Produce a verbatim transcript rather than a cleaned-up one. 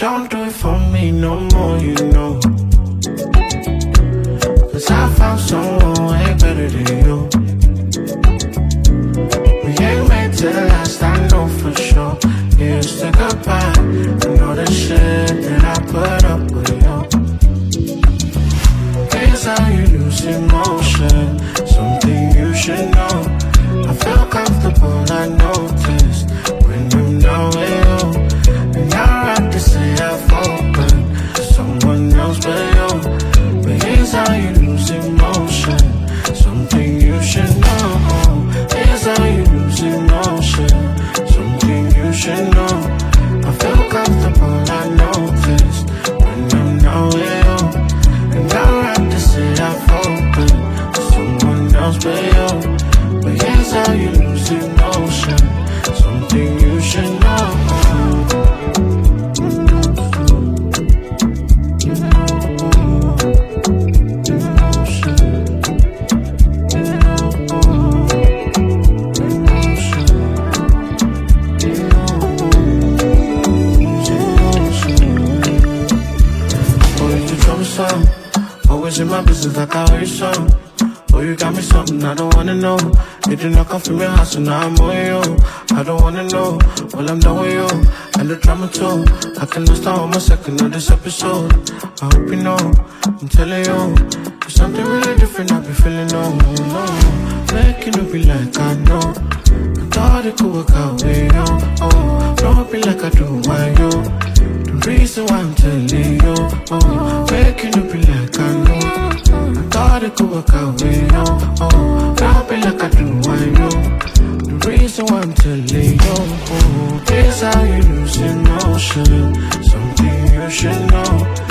don't do it for me no more, you know. Cause I found someone way better than you. We ain't made to last, I know for sure. Here's the goodbye, I know the shit that I put up with you. Here's how you lose emotion, something you should know. I feel comfortable, I noticed when I'm not with you. And I have to say I've opened to someone else but you. But here's how you lose emotion, something you should know. Here's how you lose emotion, something you should know. I feel comfortable, I noticed when I'm not with you. And I have to say I've opened to someone else but you. But here's how you lose emotion, something you should know. Always in my business like I always saw. Oh, you got me something I don't wanna know. You did not come from your house, so now I'm on you. I don't wanna know, well I'm done with you. And the drama too, I cannot start on my second of this episode. I hope you know, I'm telling you, there's something really different I be feeling, no, no. Making it be like I know, I thought it could work out with you. Oh, don't be like I do, why you? The reason why I'm telling you, oh, making it be like I know, I thought it could work out with you. Oh, don't be like I do, why you? The reason why I'm telling you, oh, here's how you lose emotion, something you should know.